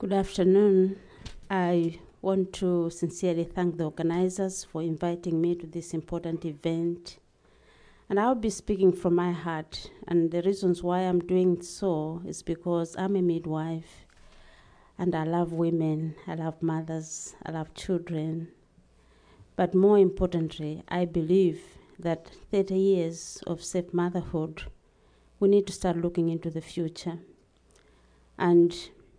Good afternoon. I want to sincerely thank the organizers for inviting me to this important event. And I'll be speaking from my heart. And the reasons why I'm doing so is because I'm a midwife and I love women, I love mothers, I love children. But more importantly, I believe that 30 years of safe motherhood, we need to start looking into the future. And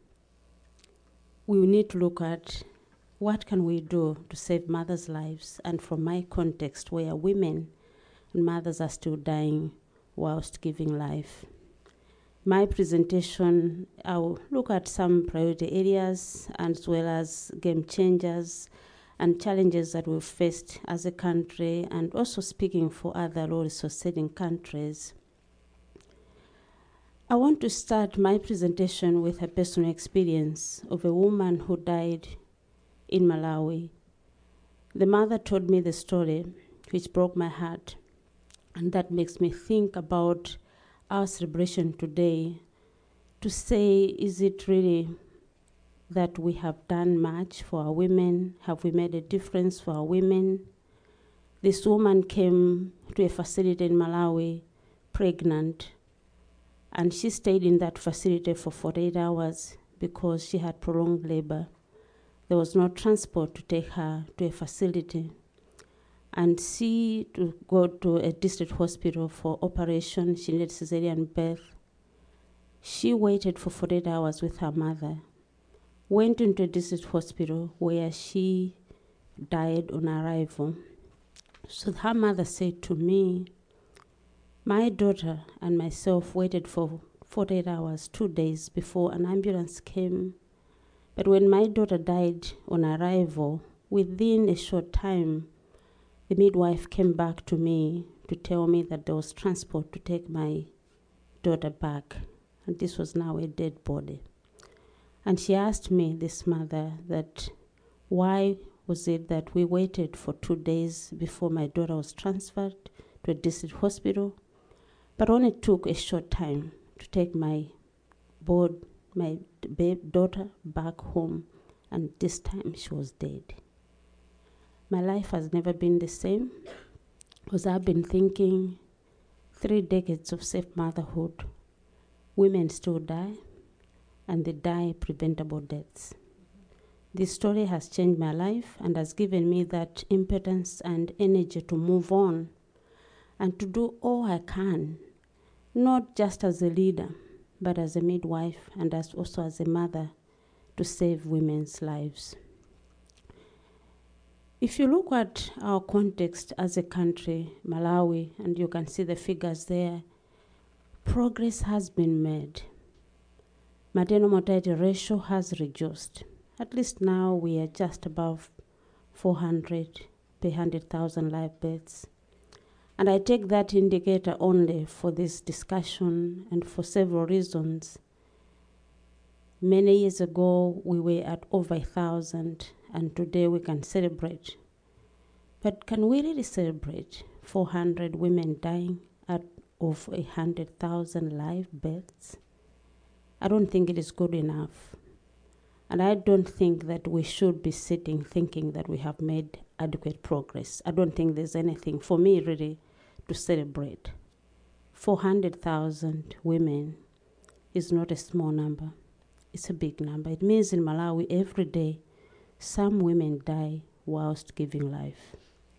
we need to look at what can we do to save mothers' lives, and from my context where women and mothers are still dying whilst giving life. My presentation, I'll look at some priority areas as well as game changers and challenges that we've faced as a country, and also speaking for other low-resource setting countries. I want to start my presentation with a personal experience of a woman who died in Malawi. The mother told me the story, which broke my heart, and that makes me think about our celebration today to say, is it really that we have done much for our women? Have we made a difference for our women? This woman came to a facility in Malawi pregnant, and she stayed in that facility for 48 hours because she had prolonged labor. There was no transport to take her to a facility. And she to go to a district hospital for operation. She needed cesarean birth. She waited for 48 hours with her mother, went into a district hospital where she died on arrival. So her mother said to me, my daughter and myself waited for 48 hours, 2 days before an ambulance came. But when my daughter died on arrival, within a short time, the midwife came back to me to tell me that there was transport to take my daughter back. And this was now a dead body. And she asked me, this mother, that why was it that we waited for 2 days before my daughter was transferred to a district hospital, but only took a short time to take my daughter back home, and this time she was dead. My life has never been the same, because I've been thinking 3 decades of safe motherhood, women still die, and they die preventable deaths. This story has changed my life and has given me that impotence and energy to move on and to do all I can, not just as a leader, but as a midwife and also as a mother, to save women's lives. If you look at our context as a country, Malawi, and you can see the figures there, progress has been made. Maternal mortality ratio has reduced. At least now we are just above 400 per 100,000 live births. And I take that indicator only for this discussion and for several reasons. Many years ago, we were at over 1,000, and today we can celebrate. But can we really celebrate 400 women dying out of 100,000 live births? I don't think it is good enough. And I don't think that we should be sitting thinking that we have made adequate progress. I don't think there's anything for me really to celebrate. 400,000 women is not a small number. It's a big number. It means in Malawi every day some women die whilst giving life.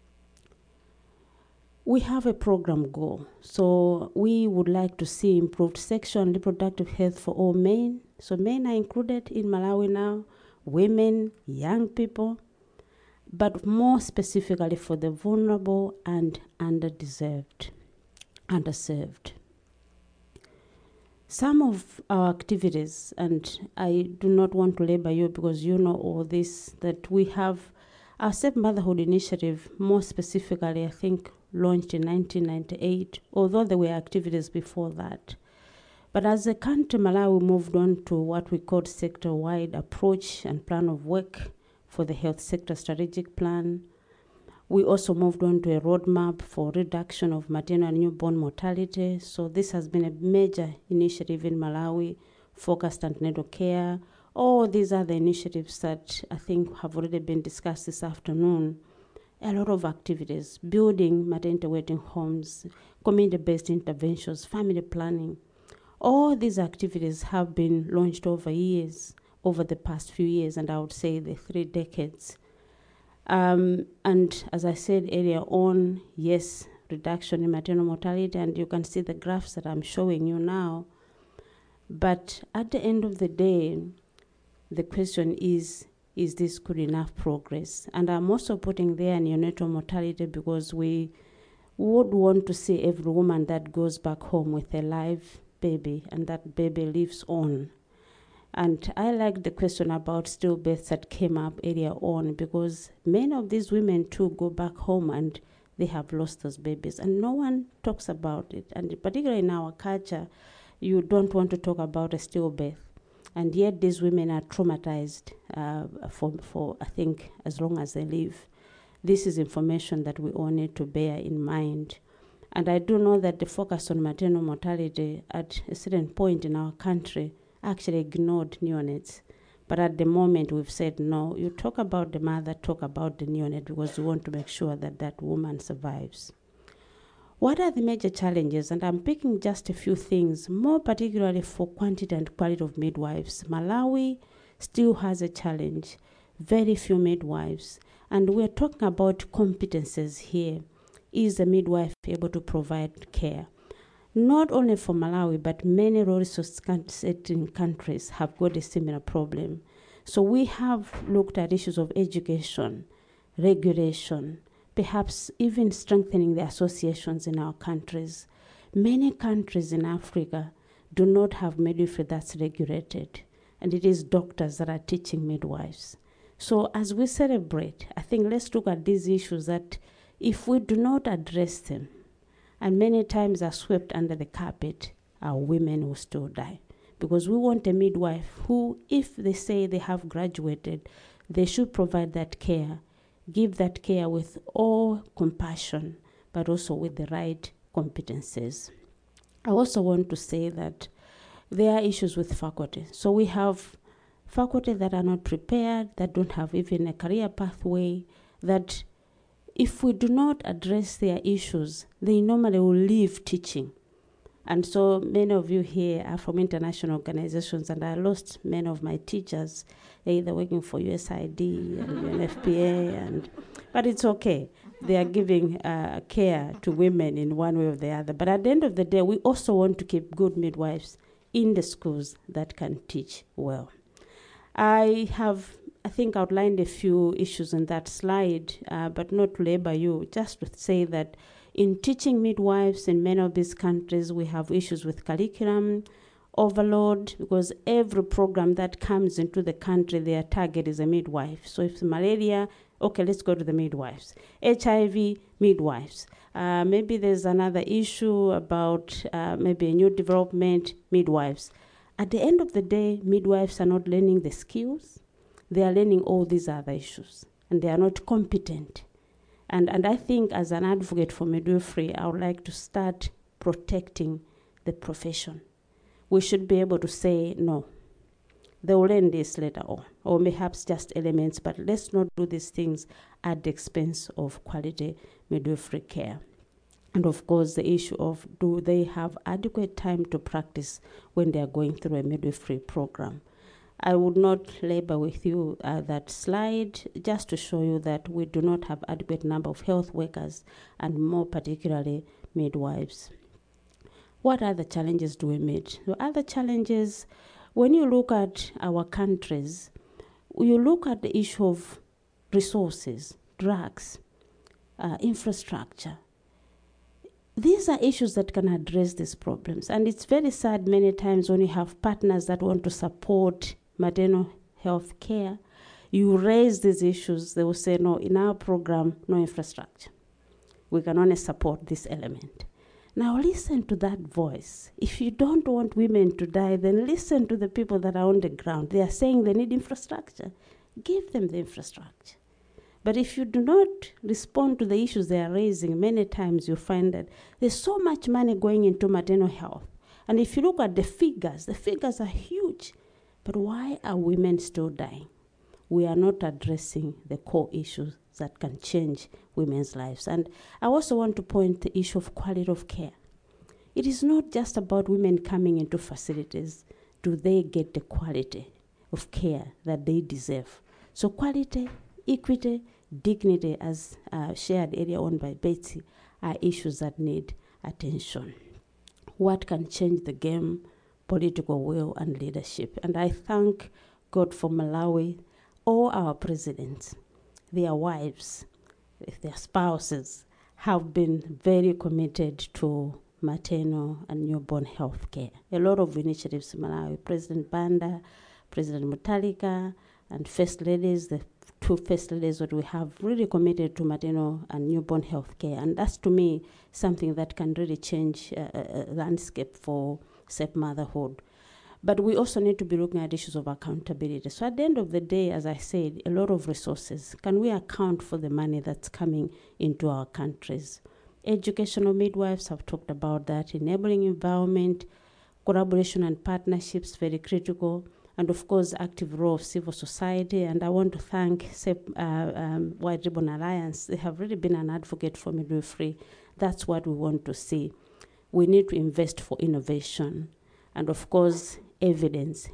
We have a program goal. So we would like to see improved sexual and reproductive health for all men. So men are included in Malawi now, women, young people, but more specifically for the vulnerable and underserved. Some of our activities, and I do not want to labor you because you know all this, that we have our Safe Motherhood Initiative, more specifically, I think, launched in 1998, although there were activities before that. But as a country, Malawi moved on to what we called sector-wide approach and plan of work for the health sector strategic plan. We also moved on to a roadmap for reduction of maternal and newborn mortality. So this has been a major initiative in Malawi, focused on antenatal care, All these are the initiatives that I think have already been discussed this afternoon. A lot of activities, building maternity waiting homes, community-based interventions, family planning. All these activities have been launched over the past few years, and I would say the 3 decades. And as I said earlier on, yes, reduction in maternal mortality, and you can see the graphs that I'm showing you now. But at the end of the day, the question is this good enough progress? And I'm also putting there neonatal mortality because we would want to see every woman that goes back home with a live baby and that baby lives on. And I like the question about stillbirths that came up earlier on, because many of these women too go back home and they have lost those babies and no one talks about it. And particularly in our culture, you don't want to talk about a stillbirth. And yet these women are traumatized for I think, as long as they live. This is information that we all need to bear in mind. And I do know that the focus on maternal mortality at a certain point in our country actually ignored neonates. But at the moment, we've said, no, you talk about the mother, talk about the neonate, because we want to make sure that that woman survives. What are the major challenges? And I'm picking just a few things, more particularly for quantity and quality of midwives. Malawi still has a challenge, very few midwives. And we're talking about competences here. Is a midwife able to provide care? Not only for Malawi, but many resource countries have got a similar problem. So we have looked at issues of education, regulation, perhaps even strengthening the associations in our countries. Many countries in Africa do not have midwifery that's regulated, and it is doctors that are teaching midwives. So as we celebrate, I think let's look at these issues that if we do not address them, and many times are swept under the carpet, our women will still die. Because we want a midwife who, if they say they have graduated, they should provide that care, give that care with all compassion, but also with the right competences. I also want to say that there are issues with faculty. So we have faculty that are not prepared, that don't have even a career pathway, that if we do not address their issues, they normally will leave teaching. And so many of you here are from international organizations, and I lost many of my teachers, either working for USAID and UNFPA, but it's okay. They are giving care to women in one way or the other. But at the end of the day, we also want to keep good midwives in the schools that can teach well. I think, outlined a few issues in that slide, but not to labor you, just to say that in teaching midwives in many of these countries, we have issues with curriculum overload, because every program that comes into the country, their target is a midwife. So if malaria, okay, let's go to the midwives. HIV, midwives. Maybe there's another issue about maybe a new development, midwives. At the end of the day, midwives are not learning the skills. They are learning all these other issues, and they are not competent. And I think as an advocate for midwifery, I would like to start protecting the profession. We should be able to say, no, they will learn this later on, or perhaps just elements, but let's not do these things at the expense of quality midwifery care. And of course, the issue of, do they have adequate time to practice when they are going through a midwifery program? I would not labor with you that slide, just to show you that we do not have adequate number of health workers, and more particularly midwives. What other challenges do we meet? The other challenges, when you look at our countries, you look at the issue of resources, drugs, infrastructure. These are issues that can address these problems. And it's very sad many times when you have partners that want to support maternal health care, you raise these issues, they will say, no, in our program, no infrastructure. We can only support this element. Now listen to that voice. If you don't want women to die, then listen to the people that are on the ground. They are saying they need infrastructure. Give them the infrastructure. But if you do not respond to the issues they are raising, many times you find that there's so much money going into maternal health. And if you look at the figures are huge. But why are women still dying? We are not addressing the core issues that can change women's lives. And I also want to point the issue of quality of care. It is not just about women coming into facilities. Do they get the quality of care that they deserve? So quality, equity, dignity, as shared earlier on by Betsy, are issues that need attention. What can change the game? Political will and leadership. And I thank God for Malawi, all our presidents, their wives, their spouses have been very committed to maternal and newborn health care. A lot of initiatives in Malawi, President Banda, President Mutalika, and First Ladies, the two First Ladies that we have really committed to maternal and newborn health care. And that's, to me, something that can really change landscape for safe motherhood. But we also need to be looking at issues of accountability. So at the end of the day, as I said, a lot of resources. Can we account for the money that's coming into our countries? Educational midwives have talked about that. Enabling environment, collaboration and partnerships, very critical. And of course, active role of civil society. And I want to thank White Ribbon Alliance. They have really been an advocate for midwifery. That's what we want to see. We need to invest for innovation. And of course, evidence.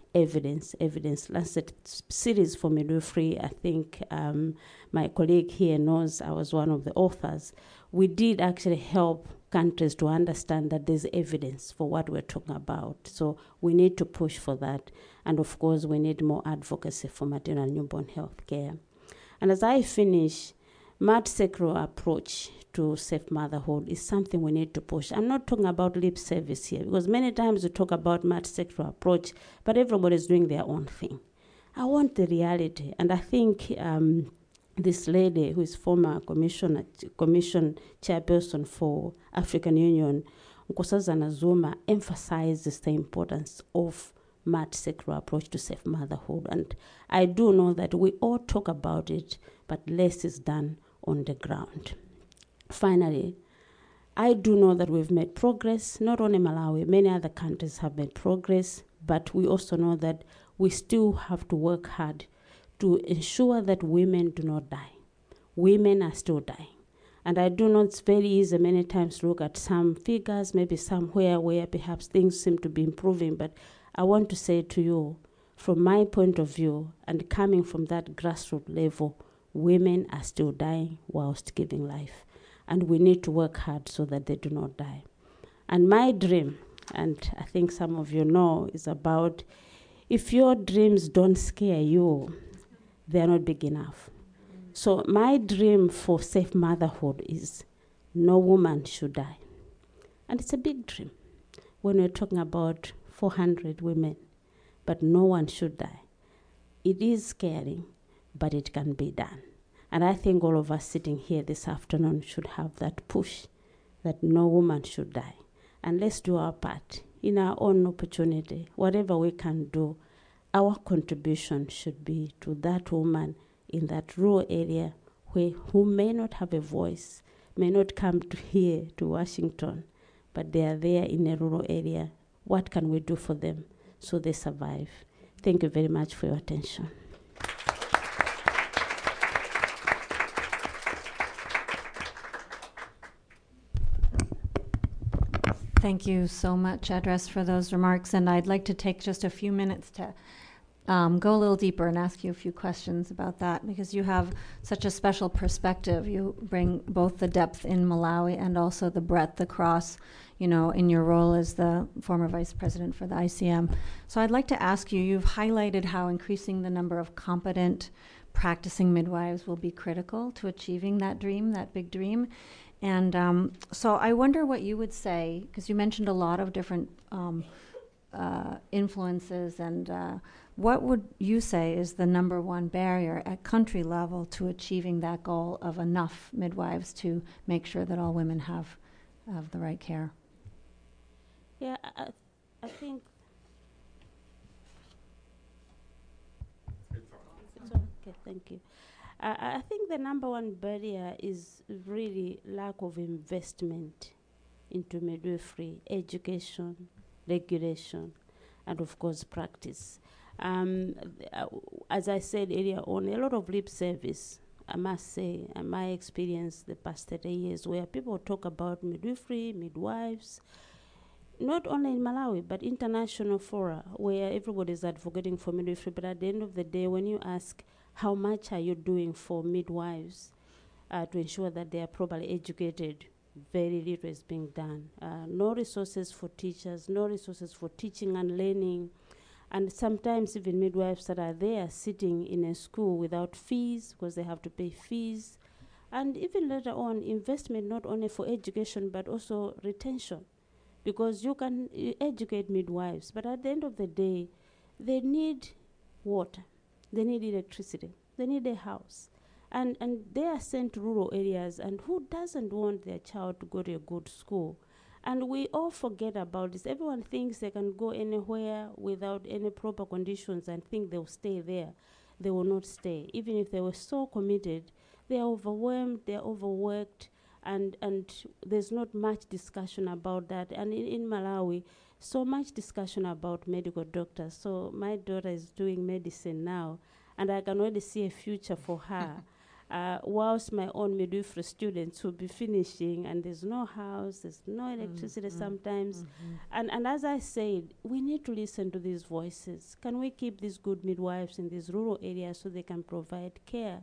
Lancet series for midwifery, I think my colleague here knows I was one of the authors. We did actually help countries to understand that there's evidence for what we're talking about. So we need to push for that. And of course, we need more advocacy for maternal and newborn health care. And as I finish, multi-sectoral approach to safe motherhood is something we need to push. I'm not talking about lip service here, because many times we talk about multi-sectoral approach, but everybody's doing their own thing. I want the reality, and I think this lady, who is former commission chairperson for African Union, Nkosazana Zuma, emphasizes the importance of multi-sectoral approach to safe motherhood. And I do know that we all talk about it, but less is done on the ground. Finally, I do know that we've made progress, not only Malawi, many other countries have made progress, but we also know that we still have to work hard to ensure that women do not die. Women are still dying. And I do know it's very easy many times to look at some figures, maybe somewhere where perhaps things seem to be improving, but I want to say to you, from my point of view, and coming from that grassroots level, women are still dying whilst giving life. And we need to work hard so that they do not die. And my dream, and I think some of you know, is about if your dreams don't scare you, they're not big enough. So my dream for safe motherhood is no woman should die. And it's a big dream when we're talking about 400 women, but no one should die. It is scary, but it can be done. And I think all of us sitting here this afternoon should have that push that no woman should die. And let's do our part in our own opportunity. Whatever we can do, our contribution should be to that woman in that rural area who may not have a voice, may not come to here to Washington, but they are there in a rural area. What can we do for them so they survive? Thank you very much for your attention. Thank you so much, Address, for those remarks. And I'd like to take just a few minutes to go a little deeper and ask you a few questions about that, because you have such a special perspective. You bring both the depth in Malawi and also the breadth across, you know, in your role as the former vice president for the ICM. So I'd like to ask you, you've highlighted how increasing the number of competent practicing midwives will be critical to achieving that dream, that big dream. And so I wonder what you would say, because you mentioned a lot of different influences, and what would you say is the number one barrier at country level to achieving that goal of enough midwives to make sure that all women have the right care? Yeah, I think it's okay, thank you. I think the number one barrier is really lack of investment into midwifery, education, regulation, and of course practice. As I said earlier on, a lot of lip service, I must say, and my experience the past 30 years, where people talk about midwifery, midwives, not only in Malawi, but international fora, where everybody's advocating for midwifery. But at the end of the day, when you ask, how much are you doing for midwives to ensure that they are properly educated, very little is being done. No resources for teachers, no resources for teaching and learning. And sometimes even midwives that are there sitting in a school without fees because they have to pay fees. And even later on, investment not only for education but also retention. Because you can educate midwives, but at the end of the day, they need water, they need electricity, they need a house. And they are sent to rural areas, and who doesn't want their child to go to a good school? And we all forget about this. Everyone thinks they can go anywhere without any proper conditions and think they'll stay there. They will not stay. Even if they were so committed, they are overwhelmed, they are overworked, and there's not much discussion about that. And in Malawi, so much discussion about medical doctors. So my daughter is doing medicine now, and I can already see a future for her. Whilst my own midwifery students will be finishing, and there's no house, there's no electricity sometimes. And as I said, we need to listen to these voices. Can we keep these good midwives in these rural areas so they can provide care?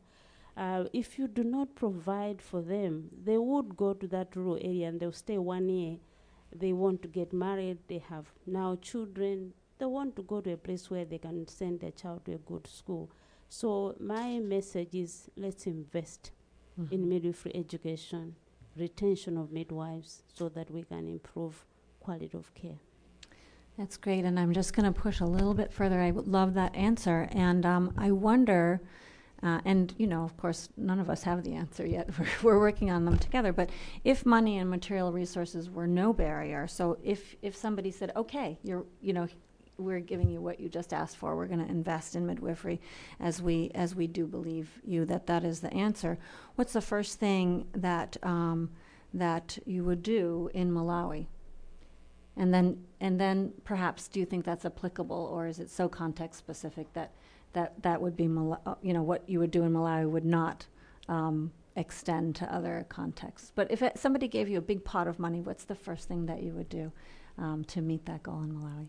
If you do not provide for them, they would go to that rural area and they'll stay 1 year. They want to get married, they have now children, they want to go to a place where they can send their child to a good school. So my message is, let's invest in midwifery education, retention of midwives, so that we can improve quality of care. That's great, and I'm just going to push a little bit further. I love that answer, and I wonder, and of course, none of us have the answer yet. We're working on them together. But if money and material resources were no barrier, so if somebody said, okay, we're giving you what you just asked for, we're going to invest in midwifery, as we do believe you that is the answer. What's the first thing that that you would do in Malawi? And then perhaps, do you think that's applicable, or is it so context specific that would be what you would do in Malawi would not extend to other contexts? But if somebody gave you a big pot of money, what's the first thing that you would do to meet that goal in Malawi?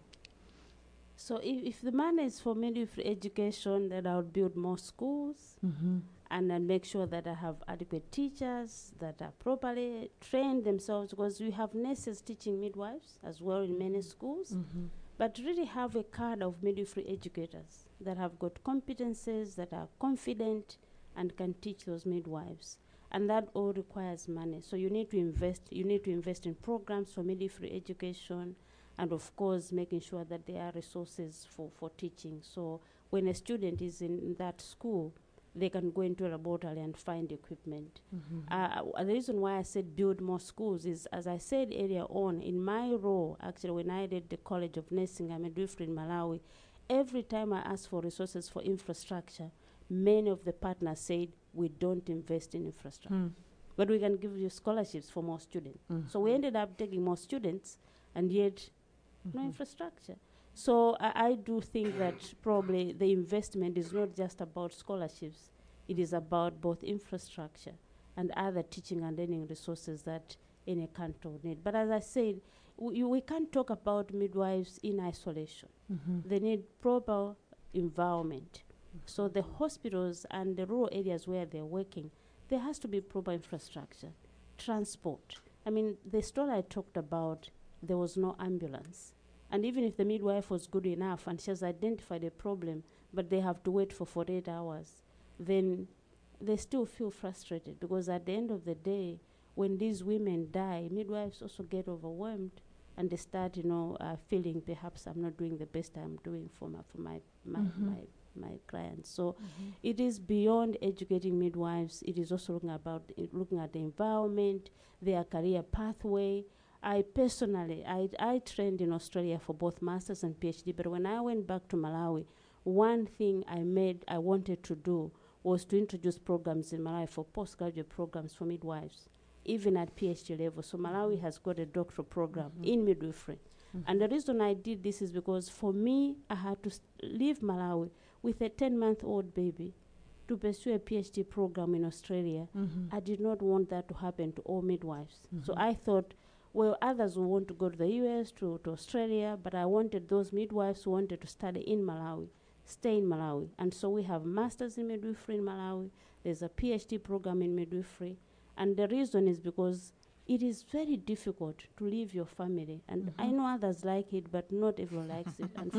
So if the money is for midwifery education, then I would build more schools and then make sure that I have adequate teachers that are properly trained themselves, because we have nurses teaching midwives as well in many schools. But really have a card of midwifery educators that have got competences, that are confident and can teach those midwives. And that all requires money. So you need to invest in programs for midwifery education, and of course making sure that there are resources for teaching. So when a student is in that school, they can go into a laboratory and find equipment. The reason why I said build more schools is, as I said earlier on, in my role, actually, when I did the College of Nursing and Midwifery in Malawi, every time I asked for resources for infrastructure, many of the partners said, we don't invest in infrastructure. But we can give you scholarships for more students. So we ended up taking more students, and yet no infrastructure. So I do think that probably the investment is not just about scholarships. It is about both infrastructure and other teaching and learning resources that any country would need. But as I said, we can't talk about midwives in isolation. They need proper environment. So the hospitals and the rural areas where they're working, there has to be proper infrastructure, transport. I mean, the story I talked about, there was no ambulance. And even if the midwife was good enough and she has identified a problem, but they have to wait for 48 hours, then they still feel frustrated, because at the end of the day, when these women die, midwives also get overwhelmed, and they start, feeling perhaps I'm not doing the best I'm doing for my clients. So it is beyond educating midwives. It is also looking at the environment, their career pathway. I personally, I trained in Australia for both master's and PhD, but when I went back to Malawi, one thing I wanted to do was to introduce programs in Malawi for postgraduate programs for midwives, even at PhD level. So Malawi has got a doctoral program in midwifery. And the reason I did this is because for me, I had to leave Malawi with a 10-month-old baby to pursue a PhD program in Australia. I did not want that to happen to all midwives. So I thought, well, others will want to go to the US, to Australia, but I wanted those midwives who wanted to study in Malawi, stay in Malawi. And so we have masters in midwifery in Malawi. There's a PhD program in midwifery. And the reason is because it is very difficult to leave your family. And I know others like it, but not everyone likes it. And for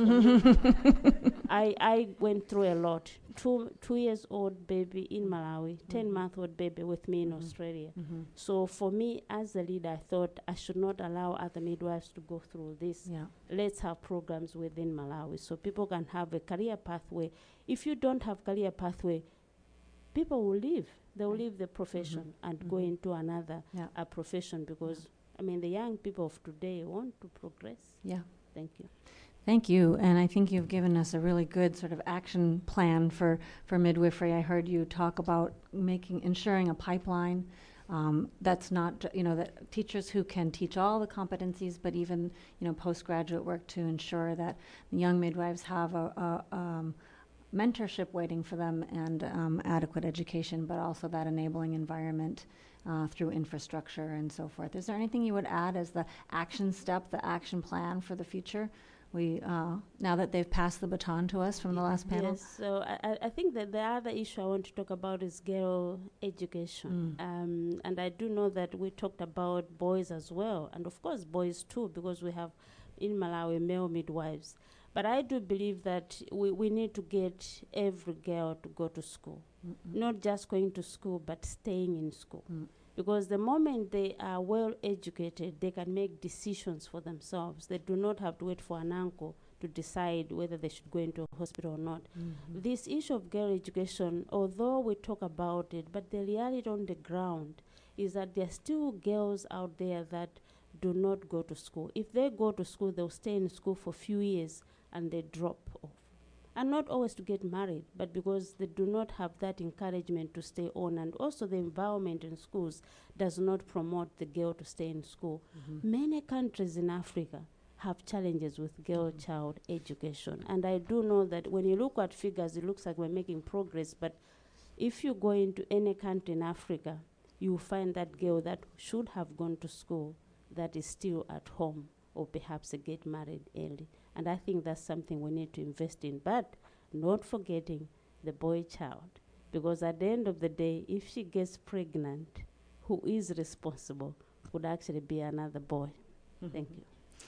me, I went through a lot. Two years old baby in Malawi, 10-month-old baby with me in Australia. So for me, as a leader, I thought I should not allow other midwives to go through this. Yeah. Let's have programs within Malawi so people can have a career pathway. If you don't have career pathway, people will leave. They will leave the profession and go into another profession because, I mean, the young people of today want to progress. Yeah. Thank you. Thank you. And I think you've given us a really good sort of action plan for midwifery. I heard you talk about ensuring a pipeline that's not, that teachers who can teach all the competencies, but even, postgraduate work to ensure that the young midwives have a mentorship waiting for them and adequate education, but also that enabling environment through infrastructure and so forth. Is there anything you would add as the action step, the action plan for the future? We now that they've passed the baton to us from the last panel. Yes, so I think that the other issue I want to talk about is girl education. And I do know that we talked about boys as well, and of course boys too, because we have in Malawi male midwives. But I do believe that we need to get every girl to go to school. Not just going to school, but staying in school. Because the moment they are well educated, they can make decisions for themselves. They do not have to wait for an uncle to decide whether they should go into a hospital or not. This issue of girl education, although we talk about it, but the reality on the ground is that there are still girls out there that do not go to school. If they go to school, they'll stay in school for a few years and they drop off. And not always to get married, but because they do not have that encouragement to stay on. And also the environment in schools does not promote the girl to stay in school. Many countries in Africa have challenges with girl-child education. And I do know that when you look at figures, it looks like we're making progress. But if you go into any country in Africa, you will find that girl that should have gone to school that is still at home, or perhaps they get married early. And I think that's something we need to invest in, but not forgetting the boy child. Because at the end of the day, if she gets pregnant, who is responsible would actually be another boy. Thank you.